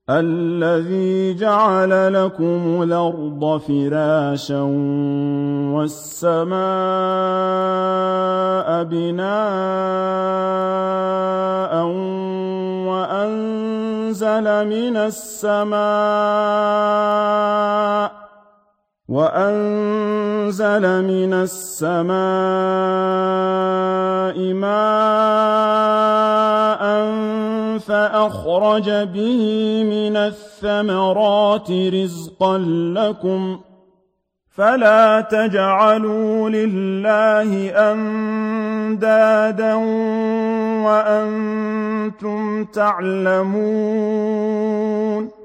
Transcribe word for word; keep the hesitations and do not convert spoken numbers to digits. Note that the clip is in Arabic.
الذي جعل لكم الأرض فراشا والسماء بناء وأنزل من السماء وأنزل من السماء ماء فأخرج به من الثمرات رزقا لكم فلا تجعلوا لله أندادا وأنتم تعلمون